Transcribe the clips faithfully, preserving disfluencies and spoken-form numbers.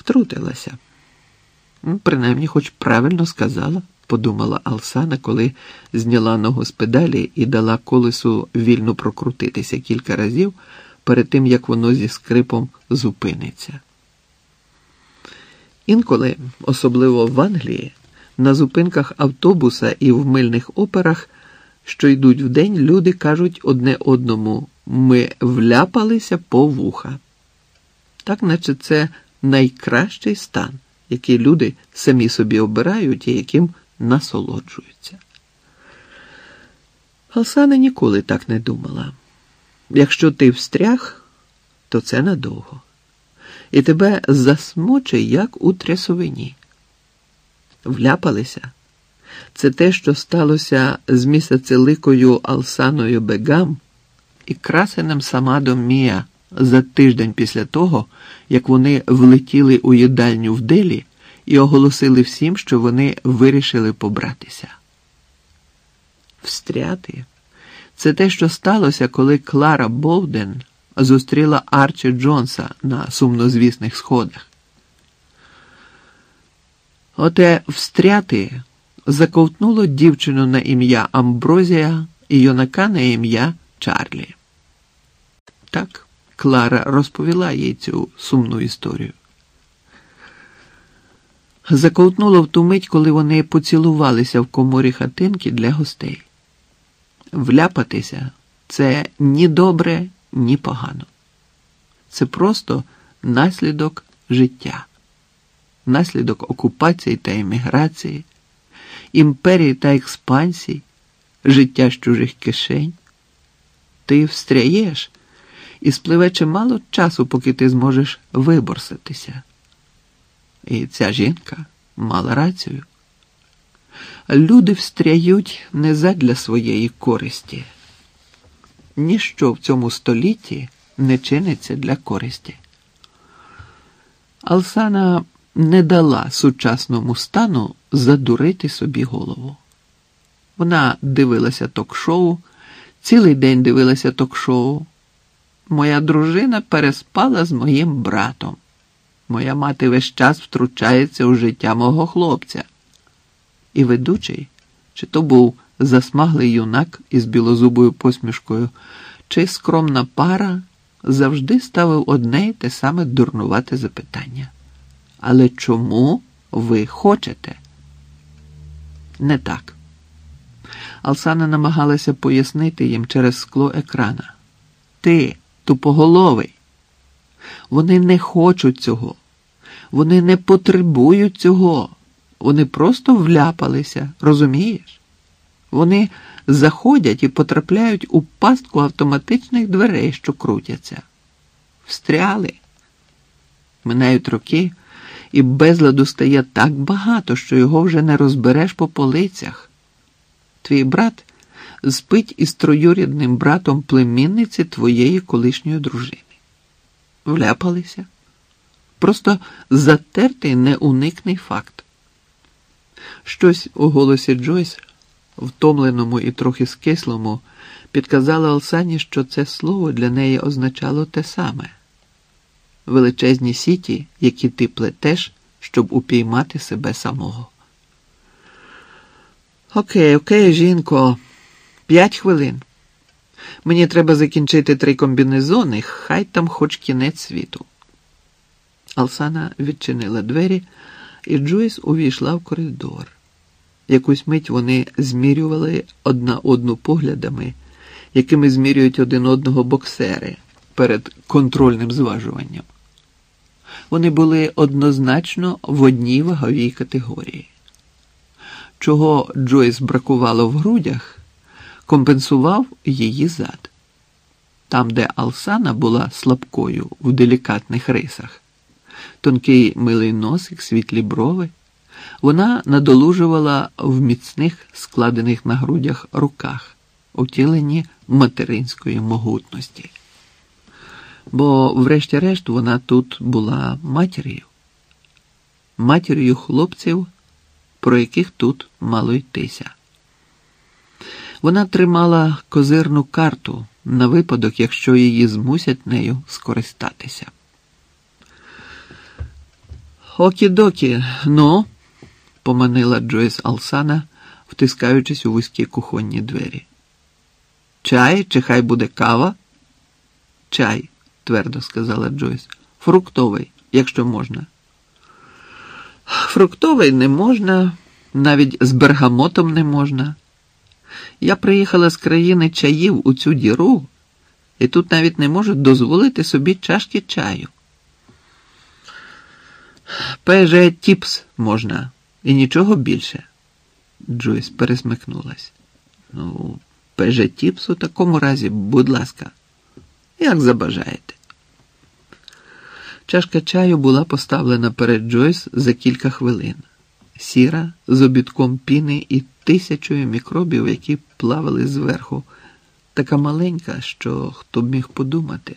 Втрутилася. Принаймні, хоч правильно сказала, подумала Алсана, коли зняла ногу з педалі і дала колесу вільно прокрутитися кілька разів перед тим, як воно зі скрипом зупиниться. Інколи, особливо в Англії, на зупинках автобуса і в мильних операх, що йдуть вдень, люди кажуть одне одному «ми вляпалися по вуха». Так, наче це найкращий стан, який люди самі собі обирають і яким насолоджуються. Алсана ніколи так не думала. Якщо ти встряг, то це надовго. І тебе засмоче, як у трясовині. Вляпалися. Це те, що сталося з місяцеликою Алсаною Бегам і красенем Самадом Мія за тиждень після того, як вони влетіли у їдальню в Делі і оголосили всім, що вони вирішили побратися. Встряти – це те, що сталося, коли Клара Болден зустріла Арчі Джонса на сумнозвісних сходах. Оте встряти заковтнуло дівчину на ім'я Амброзія і юнака на ім'я Чарлі. Так, Клара розповіла їй цю сумну історію. Заковтнуло в ту мить, коли вони поцілувалися в коморі хатинки для гостей. Вляпатися – це ні добре, ні погано. Це просто наслідок життя. Наслідок окупації та еміграції, імперії та експансії, життя з чужих кишень. Ти встряєш, і спливе чимало часу, поки ти зможеш виборсатися. І ця жінка мала рацію. Люди встряють не задля своєї користі. Ніщо в цьому столітті не чиниться для користі. Алсана не дала сучасному стану задурити собі голову. Вона дивилася ток-шоу, цілий день дивилася ток-шоу. Моя дружина переспала з моїм братом. Моя мати весь час втручається у життя мого хлопця. І ведучий, чи то був засмаглий юнак із білозубою посмішкою, чи скромна пара, завжди ставив одне й те саме дурнувате запитання. Але чому ви хочете? Не так. Алсана намагалася пояснити їм через скло екрана. Ти, тупоголовий. Вони не хочуть цього. Вони не потребують цього. Вони просто вляпалися, розумієш? Вони заходять і потрапляють у пастку автоматичних дверей, що крутяться. Встряли. Минають роки, і безладу стає так багато, що його вже не розбереш по полицях. Твій брат спить із троюрідним братом племінниці твоєї колишньої дружини. Вляпалися. Просто затертий неуникний факт. Щось у голосі Джойс, втомленому і трохи скислому, підказало Алсані, що це слово для неї означало те саме. Величезні сіті, які ти плетеш, щоб упіймати себе самого. Окей, окей, жінко, п'ять хвилин. Мені треба закінчити три комбінезони, хай там хоч кінець світу. Алсана відчинила двері, і Джойс увійшла в коридор. Якусь мить вони змірювали одна одну поглядами, якими змірюють один одного боксери перед контрольним зважуванням. Вони були однозначно в одній ваговій категорії. Чого Джойс бракувало в грудях, компенсував її зад. Там, де Алсана була слабкою в делікатних рисах, тонкий милий носик, світлі брови, вона надолужувала в міцних, складених на грудях руках, утілені материнської могутності. Бо, врешті-решт, вона тут була матір'ю. Матір'ю хлопців, про яких тут мало йтися. Вона тримала козирну карту на випадок, якщо її змусять нею скористатися. Окі-докі, ну, поманила Джойс Алсана, втискаючись у вузькі кухонні двері. Чай чи хай буде кава? Чай, твердо сказала Джойс. Фруктовий, якщо можна. Фруктовий не можна, навіть з бергамотом не можна. Я приїхала з країни чаїв у цю діру, і тут навіть не можу дозволити собі чашки чаю. Пеже тіпс можна, і нічого більше. Джойс пересмикнулась. Ну, пеже тіпс у такому разі, будь ласка, як забажаєте. Чашка чаю була поставлена перед Джойс за кілька хвилин. Сіра, з обідком піни і тисячою мікробів, які плавали зверху. Така маленька, що хто б міг подумати.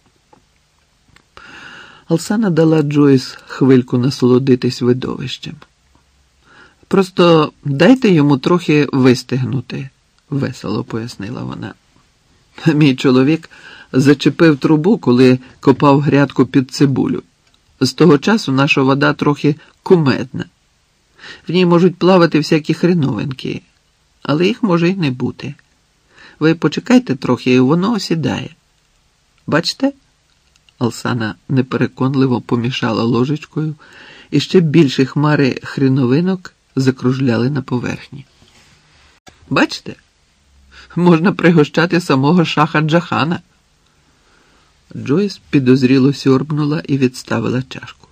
Алсана дала Джойс хвильку насолодитись видовищем. «Просто дайте йому трохи вистигнути», – весело пояснила вона. «Мій чоловік зачепив трубу, коли копав грядку під цибулю. З того часу наша вода трохи кумедна. В ній можуть плавати всякі хреновинки, але їх може й не бути. Ви почекайте трохи, і воно осідає. Бачите?» Алсана непереконливо помішала ложечкою, і ще більші хмари хреновинок закружляли на поверхні. «Бачите? Можна пригощати самого шаха Джахана». Джойс підозріло сьорбнула і відставила чашку.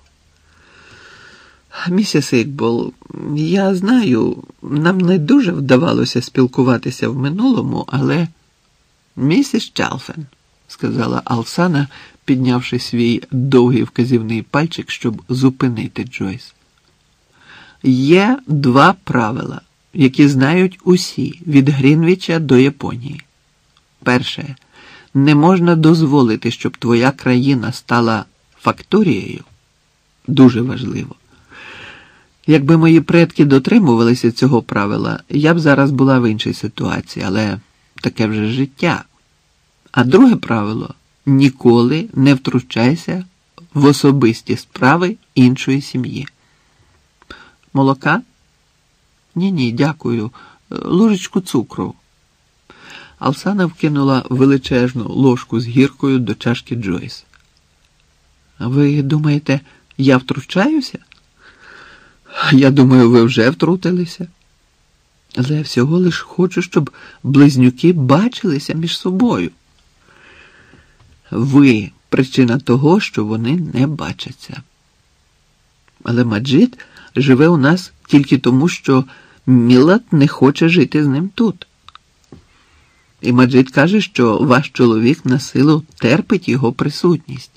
«Місіс Ікбол, я знаю, нам не дуже вдавалося спілкуватися в минулому, але...» «Місіс Чалфен», – сказала Алсана, піднявши свій довгий вказівний пальчик, щоб зупинити Джойс. «Є два правила, які знають усі, від Грінвіча до Японії. Перше. Не можна дозволити, щоб твоя країна стала факторією. Дуже важливо. Якби мої предки дотримувалися цього правила, я б зараз була в іншій ситуації, але таке вже життя. А друге правило – ніколи не втручайся в особисті справи іншої сім'ї. Молока? Ні-ні, дякую. Ложечку цукру». Алсана вкинула величезну ложку з гіркою до чашки Джойс. «Ви думаєте, я втручаюся?» «Я думаю, ви вже втрутилися. Але я всього лиш хочу, щоб близнюки бачилися між собою». «Ви причина того, що вони не бачаться. Але Маджид живе у нас тільки тому, що Мілат не хоче жити з ним тут. І Маджид каже, що ваш чоловік на силу терпить його присутність».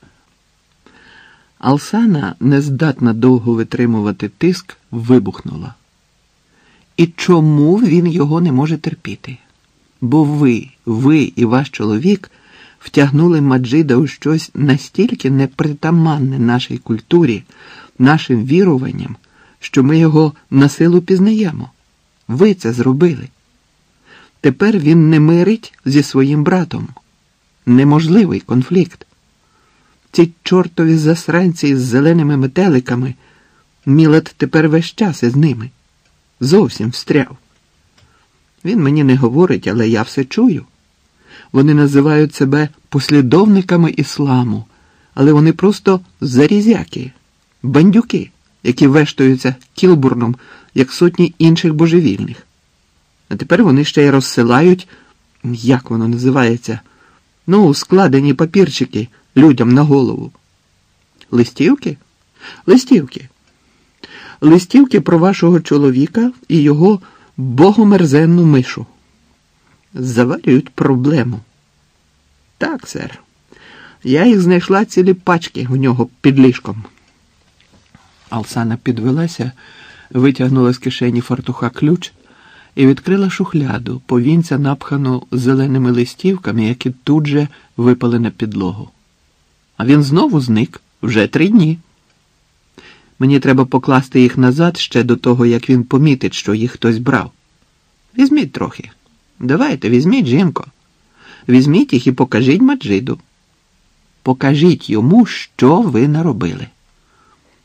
Алсана, не здатна довго витримувати тиск, вибухнула. «І чому він його не може терпіти? Бо ви, ви і ваш чоловік втягнули Маджида у щось настільки непритаманне нашій культурі, нашим віруванням, що ми його на силу пізнаємо. Ви це зробили. Тепер він не мирить зі своїм братом. Неможливий конфлікт. Ці чортові засранці з зеленими метеликами, Мілат тепер весь час із ними. Зовсім встряв. Він мені не говорить, але я все чую. Вони називають себе послідовниками ісламу, але вони просто зарізяки, бандюки, які вештуються Кілбурном, як сотні інших божевільних. А тепер вони ще й розсилають, як воно називається, ну, складені папірчики людям на голову. Листівки? Листівки. Листівки про вашого чоловіка і його богомерзенну мишу. Заварюють проблему. Так, сер. Я їх знайшла цілі пачки у нього під ліжком. Алсана підвелася, витягнула з кишені фартуха ключ і відкрила шухляду, повінця напхану зеленими листівками, які тут же випали на підлогу. А він знову зник вже три дні. Мені треба покласти їх назад ще до того, як він помітить, що їх хтось брав. Візьміть трохи. Давайте, візьміть, жінко. Візьміть їх і покажіть Маджиду. Покажіть йому, що ви наробили.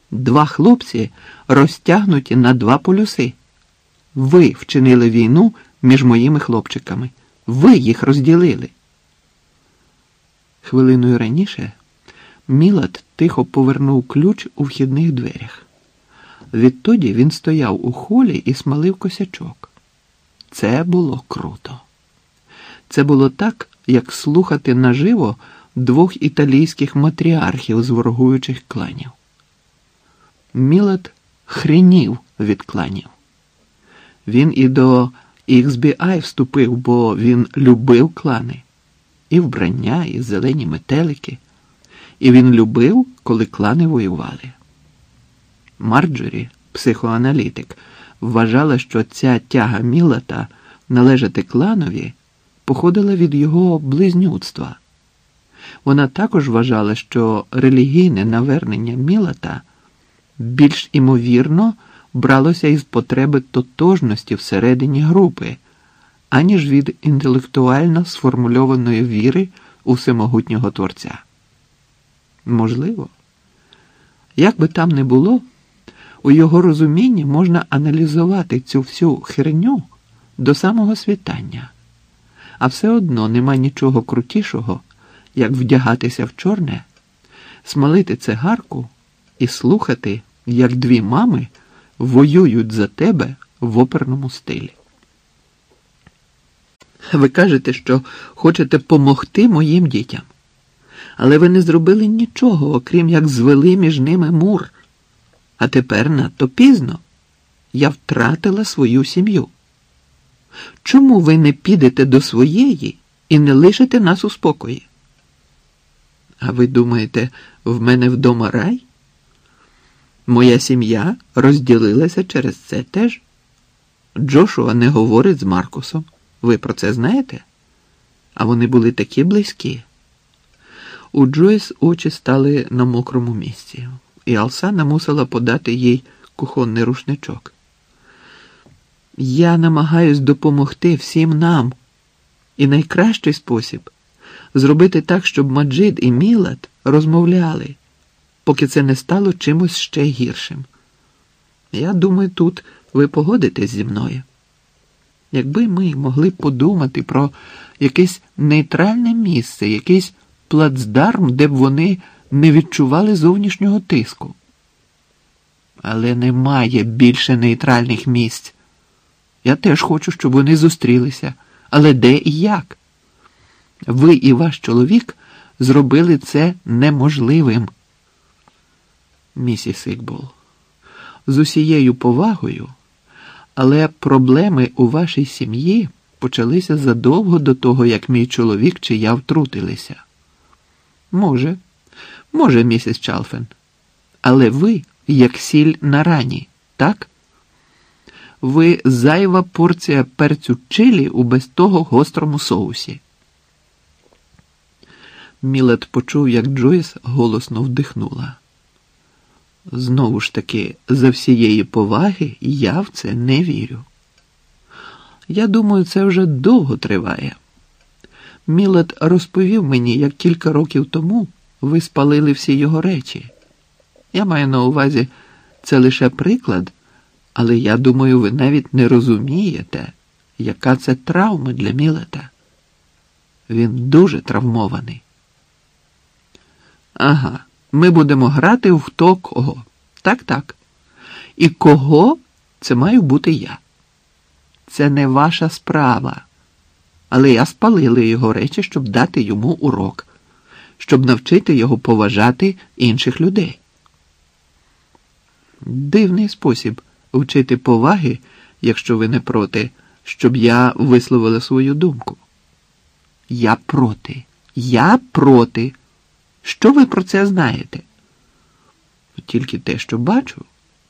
Два хлопці розтягнуті на два полюси. Ви вчинили війну між моїми хлопчиками. Ви їх розділили. Хвилиною раніше Мілад тихо повернув ключ у вхідних дверях. Відтоді він стояв у холі і смалив косячок. Це було круто. Це було так, як слухати наживо двох італійських матріархів з ворогуючих кланів. Мілад хренів від кланів. Він і до ікс бі ай вступив, бо він любив клани. І вбрання, і зелені метелики. І він любив, коли клани воювали. Марджорі, психоаналітик, вважала, що ця тяга Мілата належати кланові походила від його близнюцтва. Вона також вважала, що релігійне навернення Мілата більш імовірно бралося із потреби тотожності всередині групи, аніж від інтелектуально сформульованої віри у всемогутнього Творця. Можливо. Як би там не було, у його розумінні можна аналізувати цю всю херню до самого світання. А все одно нема нічого крутішого, як вдягатися в чорне, смалити цигарку і слухати, як дві мами воюють за тебе в оперному стилі. Ви кажете, що хочете помогти моїм дітям. Але ви не зробили нічого, окрім як звели між ними мур. А тепер надто пізно. Я втратила свою сім'ю. Чому ви не підете до своєї і не лишите нас у спокої? А ви думаєте, в мене вдома рай? Моя сім'я розділилася через це теж. Джошуа не говорить з Маркусом. Ви про це знаєте? А вони були такі близькі. У Джойс очі стали на мокрому місці, і Алсана мусила подати їй кухонний рушничок. Я намагаюсь допомогти всім нам. І найкращий спосіб – зробити так, щоб Маджид і Мілад розмовляли, поки це не стало чимось ще гіршим. Я думаю, тут ви погодитесь зі мною. Якби ми могли подумати про якесь нейтральне місце, якийсь плацдарм, де б вони не відчували зовнішнього тиску. Але немає більше нейтральних місць. Я теж хочу, щоб вони зустрілися. Але де і як? Ви і ваш чоловік зробили це неможливим. Місіс Ікбол, з усією повагою, але проблеми у вашій сім'ї почалися задовго до того, як мій чоловік чи я втрутилися. Може, може, місіс Чалфен. Але ви, як сіль на рані, так? Ви зайва порція перцю чилі у без того гострому соусі. Мілад почув, як Джойс голосно вдихнула. Знову ж таки, за всієї поваги я в це не вірю. Я думаю, це вже довго триває. Мілад розповів мені, як кілька років тому ви спалили всі його речі. Я маю на увазі, це лише приклад, але я думаю, ви навіть не розумієте, яка це травма для Мілада. Він дуже травмований. Ага, ми будемо грати в хто кого. Так-так. І кого – це маю бути я. Це не ваша справа. Але я спалила його речі, щоб дати йому урок, щоб навчити його поважати інших людей. Дивний спосіб вчити поваги, якщо ви не проти, щоб я висловила свою думку. Я проти. Я проти. Що ви про це знаєте? Тільки те, що бачу.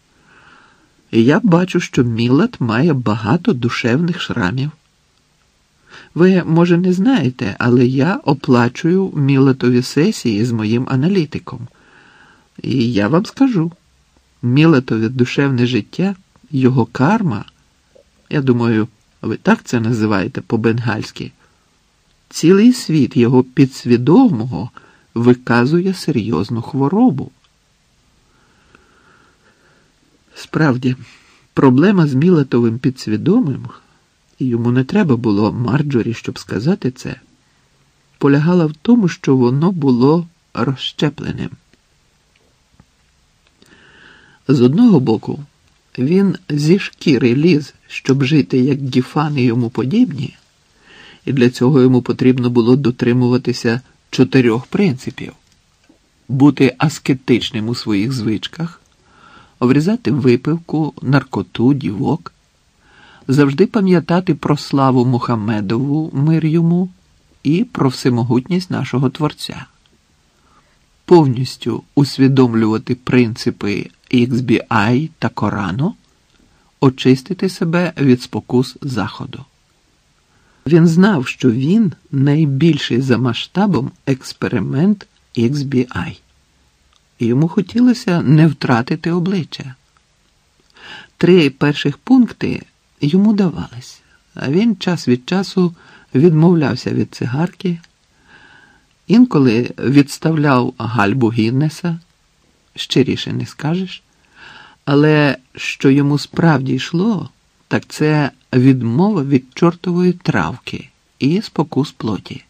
Я бачу, що Мілад має багато душевних шрамів. Ви, може, не знаєте, але я оплачую Міладові сесії з моїм аналітиком. І я вам скажу, Міладове душевне життя, його карма, я думаю, ви так це називаєте по-бенгальськи, цілий світ його підсвідомого виказує серйозну хворобу. Справді, проблема з Мілетовим підсвідомим, і йому не треба було Марджорі, щоб сказати це, полягала в тому, що воно було розщепленим. З одного боку, він зі шкіри ліз, щоб жити як Гіфан і йому подібні, і для цього йому потрібно було дотримуватися чотирьох принципів: бути аскетичним у своїх звичках, обрізати випивку, наркоту, дівок, завжди пам'ятати про славу Мухаммедову, мир йому, і про всемогутність нашого Творця, повністю усвідомлювати принципи ікс бі ай та Корану, очистити себе від спокус Заходу. Він знав, що він найбільший за масштабом експеримент ікс бі ай. І йому хотілося не втратити обличчя. Три перших пункти йому давались, а він час від часу відмовлявся від цигарки, інколи відставляв гальбу Гіннеса, щиріше не скажеш, але що йому справді йшло, так це відмова від чортової травки і спокус плоті.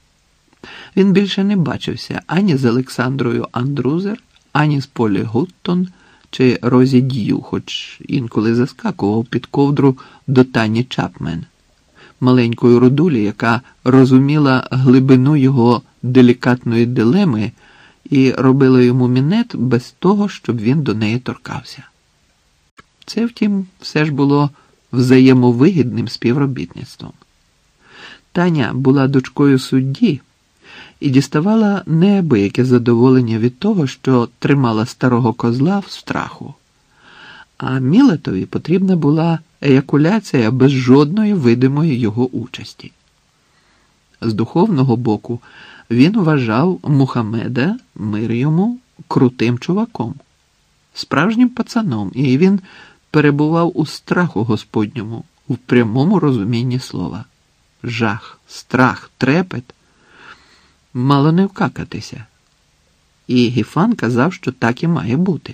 Він більше не бачився ані з Олександрою Андрузер, ані з Полі Гуттон чи Розі Д'ю, хоч інколи заскакував під ковдру до Тані Чапмен, маленької родулі, яка розуміла глибину його делікатної дилеми і робила йому мінет без того, щоб він до неї торкався. Це, втім, все ж було взаємовигідним співробітництвом. Таня була дочкою судді і діставала неабияке задоволення від того, що тримала старого козла в страху. А Мілетові потрібна була еякуляція без жодної видимої його участі. З духовного боку він вважав Мухаммеда, мир йому, крутим чуваком, справжнім пацаном, і він перебував у страху Господньому в прямому розумінні слова. Жах, страх, трепет. Мало не вкакатися. І Гіфан казав, що так і має бути.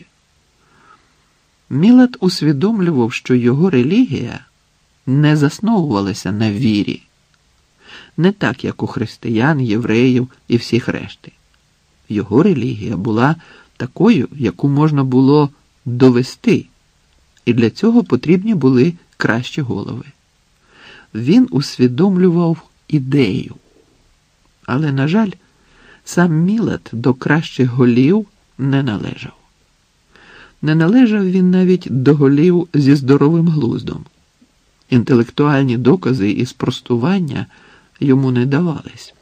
Мілет усвідомлював, що його релігія не засновувалася на вірі. Не так, як у християн, євреїв і всіх решти. Його релігія була такою, яку можна було довести, і для цього потрібні були кращі голови. Він усвідомлював ідею. Але, на жаль, сам Мілет до кращих голів не належав. Не належав він навіть до голів зі здоровим глуздом. Інтелектуальні докази і спростування йому не давались.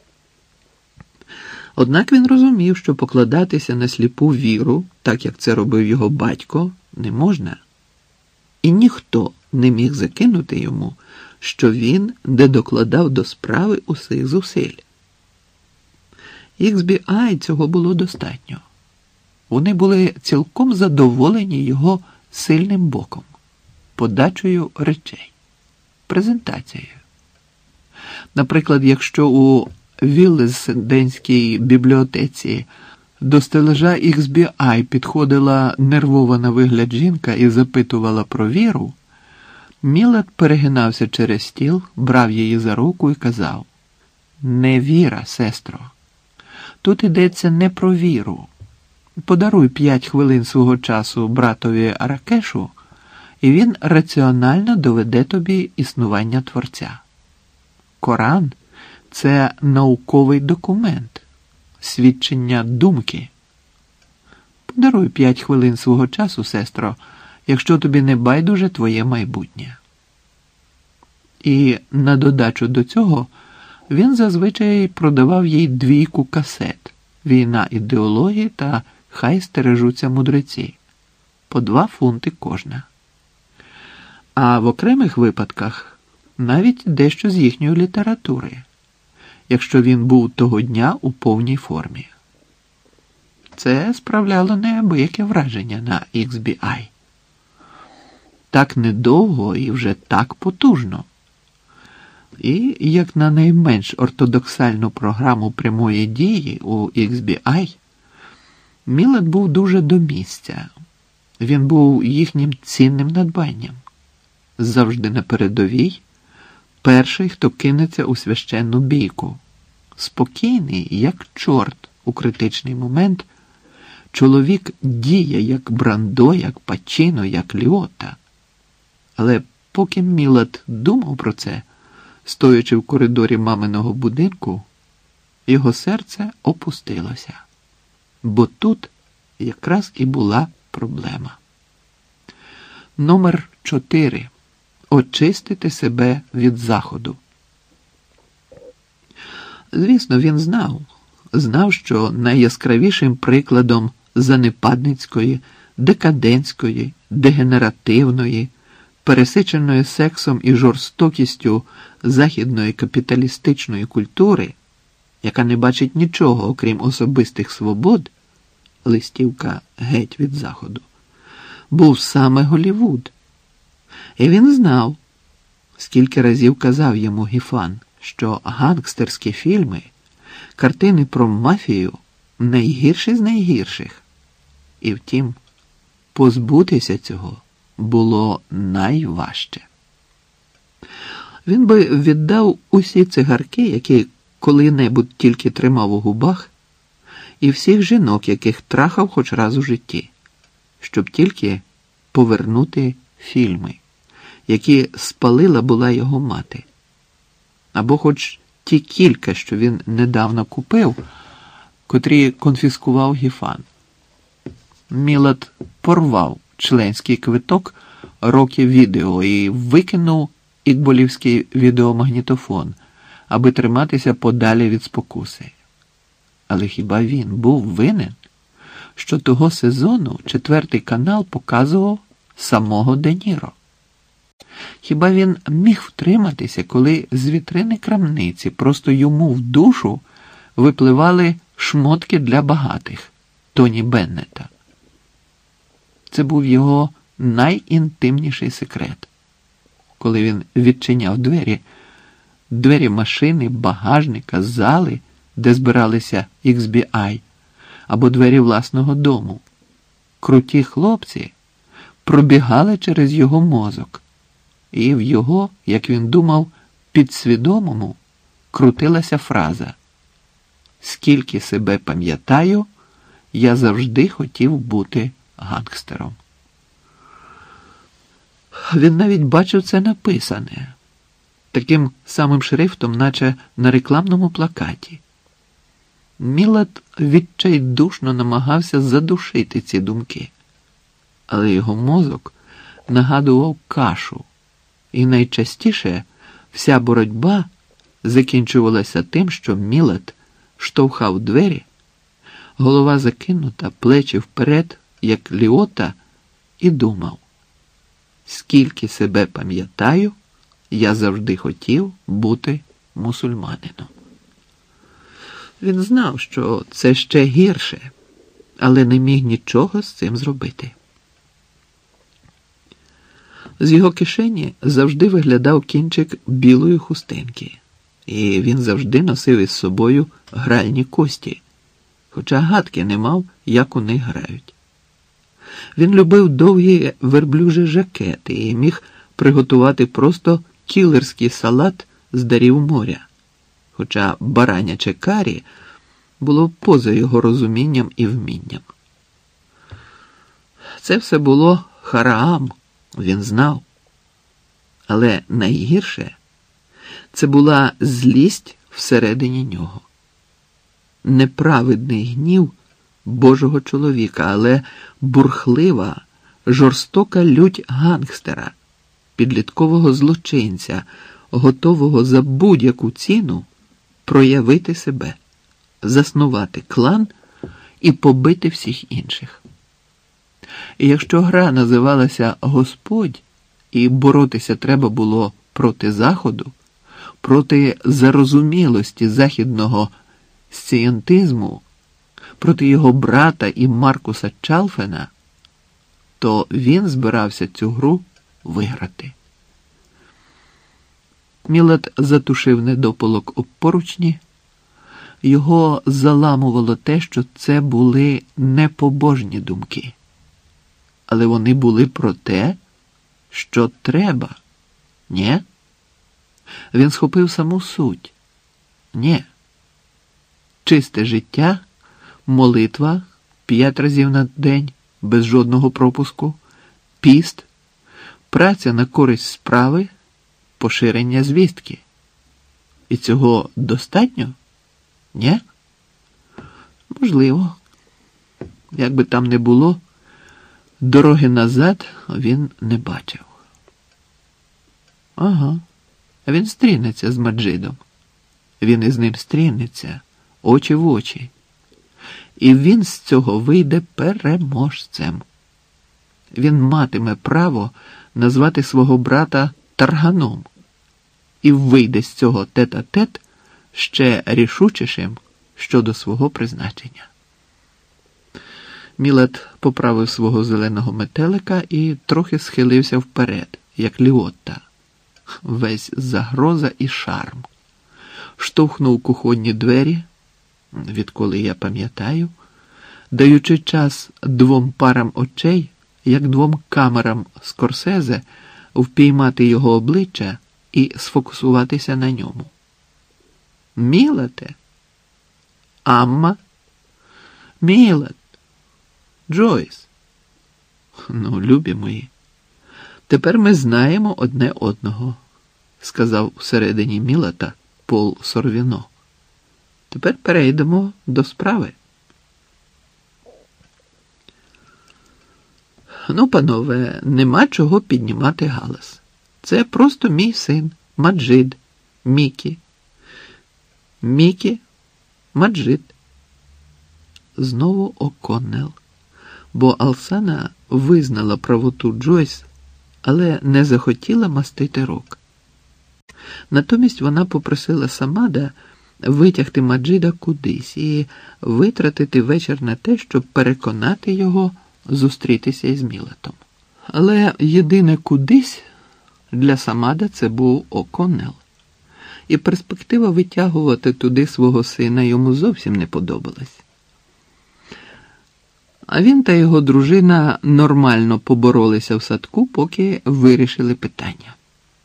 Однак він розумів, що покладатися на сліпу віру, так як це робив його батько, не можна. І ніхто не міг закинути йому, що він не докладав до справи усіх зусиль. ікс бі ай цього було достатньо. Вони були цілком задоволені його сильним боком, подачею речей, презентацією. Наприклад, якщо у Віллесденській бібліотеці до стележа ікс бі ай підходила нервова на вигляд жінка і запитувала про віру, Мілет перегинався через стіл, брав її за руку і казав: «Не віра, сестро. Тут йдеться не про віру. Подаруй п'ять хвилин свого часу братові Аракешу, і він раціонально доведе тобі існування Творця. Коран – це науковий документ, свідчення думки. Подаруй п'ять хвилин свого часу, сестро, якщо тобі не байдуже твоє майбутнє». І на додачу до цього він зазвичай продавав їй двійку касет «Війна ідеології» та «Хай стережуться мудреці» по два фунти кожна. А в окремих випадках навіть дещо з їхньої літератури, якщо він був того дня у повній формі. Це справляло неабияке враження на ікс бі ай. Так недовго і вже так потужно. І, як на найменш ортодоксальну програму прямої дії у ікс бі ай, Мілет був дуже до місця. Він був їхнім цінним надбанням. Завжди на передовій, перший, хто кинеться у священну бійку. Спокійний, як чорт у критичний момент, чоловік діє як Брандо, як Пачіно, як Ліотта. Але поки Мілад думав про це, стоячи в коридорі маминого будинку, його серце опустилося. Бо тут якраз і була проблема. Номер чотири. Очистити себе від заходу. Звісно, він знав, знав, що найяскравішим прикладом занепадницької, декадентської, дегенеративної, пересиченої сексом і жорстокістю західної капіталістичної культури, яка не бачить нічого, окрім особистих свобод, листівка геть від заходу, був саме Голлівуд. І він знав, скільки разів казав йому Гіфан, що гангстерські фільми, картини про мафію найгірші з найгірших. І втім, позбутися цього було найважче. Він би віддав усі цигарки, які коли-небудь тільки тримав у губах, і всіх жінок, яких трахав хоч раз у житті, щоб тільки повернути фільми, які спалила була його мати. Або хоч ті кілька, що він недавно купив, котрі конфіскував Гіфан. Мілад порвав членський квиток «Рокі відео» і викинув ікболівський відеомагнітофон, аби триматися подалі від спокуси. Але хіба він був винен, що того сезону четвертий канал показував самого Де Ніро? Хіба він міг втриматися, коли з вітрини крамниці просто йому в душу випливали шмотки для багатих Тоні Беннета? Це був його найінтимніший секрет. Коли він відчиняв двері, двері машини, багажника, зали, де збиралися ікс бі ай, або двері власного дому, круті хлопці пробігали через його мозок, і в його, як він думав, підсвідомому крутилася фраза: «Скільки себе пам'ятаю, я завжди хотів бути гангстером». Він навіть бачив це написане таким самим шрифтом, наче на рекламному плакаті. Мілад відчайдушно намагався задушити ці думки, але його мозок нагадував кашу, і найчастіше вся боротьба закінчувалася тим, що Мілад штовхав двері, голова закинута, плечі вперед, як Ліотта, і думав: «Скільки себе пам'ятаю, я завжди хотів бути мусульманином». Він знав, що це ще гірше, але не міг нічого з цим зробити. З його кишені завжди виглядав кінчик білої хустинки, і він завжди носив із собою гральні кості, хоча гадки не мав, як у них грають. Він любив довгі верблюжі жакети і міг приготувати просто кілерський салат з дарів моря, хоча бараняче карі було поза його розумінням і вмінням. Це все було хараам, він знав. Але найгірше – це була злість всередині нього. Неправедний гнів Божого чоловіка, але бурхлива, жорстока лють гангстера, підліткового злочинця, готового за будь-яку ціну проявити себе, заснувати клан і побити всіх інших. І якщо гра називалася «Господь», і боротися треба було проти Заходу, проти зарозумілості західного сцієнтизму, проти його брата і Маркуса Чалфена, то він збирався цю гру виграти. Мілад затушив недопалок об поручні. Його заламувало те, що це були непобожні думки. але вони були про те, що треба. Ні? Він схопив саму суть. Ні. Чисте життя, молитва п'ять разів на день, без жодного пропуску, піст, праця на користь справи, поширення звістки. І цього достатньо? Ні? Можливо. Як би там не було, дороги назад він не бачив. Ага. Він стрінеться з Маджидом. Він із ним стрінеться, очі в очі. І він з цього вийде переможцем. Він матиме право назвати свого брата тарганом. І вийде з цього тет-а-тет ще рішучішим щодо свого призначення. Мілет поправив свого зеленого метелика і трохи схилився вперед, як Ліотта. Весь загроза і шарм. Штовхнув кухонні двері, відколи я пам'ятаю, даючи час двом парам очей, як двом камерам Скорсезе, впіймати його обличчя і сфокусуватися на ньому. Мілете? Амма? Мілет? Джойс? Ну, любі мої, тепер ми знаємо одне одного, сказав всередині Мілета Пол Сорвіно. Тепер перейдемо до справи. Ну, панове, нема чого піднімати галас. Це просто мій син, Маджид, Мікі. Мікі, Маджид. Знову О'Коннелл, бо Алсана визнала правоту Джойс, але не захотіла мастити рук. Натомість вона попросила Самада витягти Маджида кудись і витратити вечір на те, щоб переконати його зустрітися із Мілетом. Але єдине кудись для Самада це був О'Коннелл. І перспектива витягувати туди свого сина йому зовсім не подобалась. А він та його дружина нормально поборолися в садку, поки вирішили питання.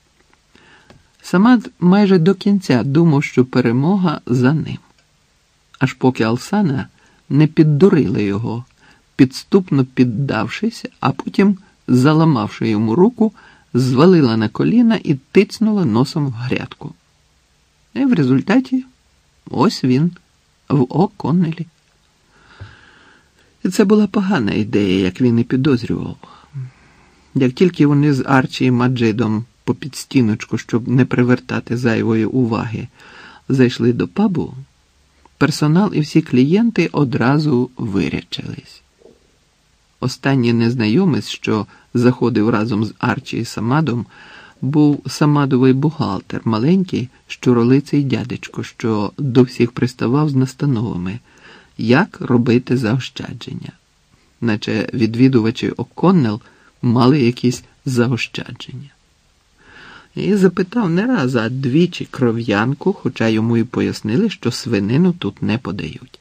Самад майже до кінця думав, що перемога за ним. Аж поки Алсана не піддурила його, підступно піддавшись, а потім, заламавши йому руку, звалила на коліна і тицнула носом в грядку. І в результаті ось він в О'Коннеллі. І це була погана ідея, як він і підозрював. Як тільки вони з Арчі і Маджидом попід стіночку, щоб не привертати зайвої уваги, зайшли до пабу, персонал і всі клієнти одразу вирячились. Останній незнайомець, що заходив разом з Арчі і Самадом, був Самадовий бухгалтер, маленький, щуролиций дядечко, що до всіх приставав з настановами, як робити заощадження. Наче відвідувачі О'Коннелл мали якісь заощадження. І запитав не раз, а двічі кров'янку, хоча йому і пояснили, що свинину тут не подають.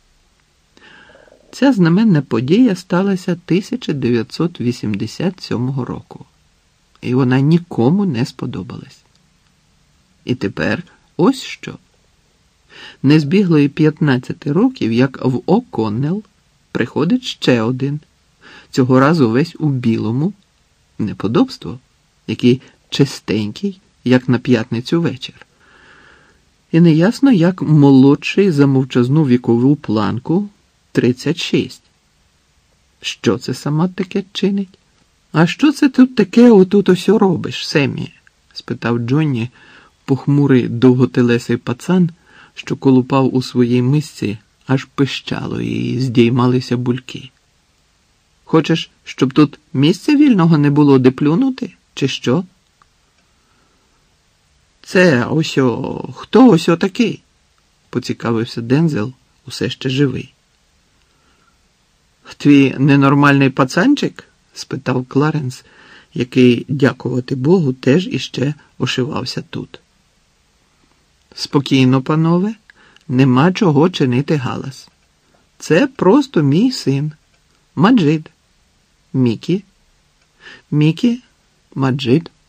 Ця знаменна подія сталася тисяча дев'ятсот вісімдесят сьомого року. І вона нікому не сподобалась. І тепер ось що. Не збігло і п'ятнадцяти років, як в О'Коннелл приходить ще один, цього разу весь у білому, неподобство, який чистенький, як на п'ятницю вечір. І неясно, як молодший за мовчазну вікову планку тридцять шість. Що це сама таке чинить? А що це тут таке отут ось робиш, Семі? Спитав Джонні, похмурий довготелесий пацан, що колупав у своїй мисці, аж пищало і здіймалися бульки. Хочеш, щоб тут місця вільного не було де плюнути, чи що? Це ось о, хто ось о такий? Поцікавився Дензел, усе ще живий. Твій ненормальний пацанчик? Спитав Кларенс, який, дякувати Богу, теж іще ошивався тут. Спокійно, панове, нема чого чинити галас. Це просто мій син, Маджид. Мікі? Мікі? Маджид?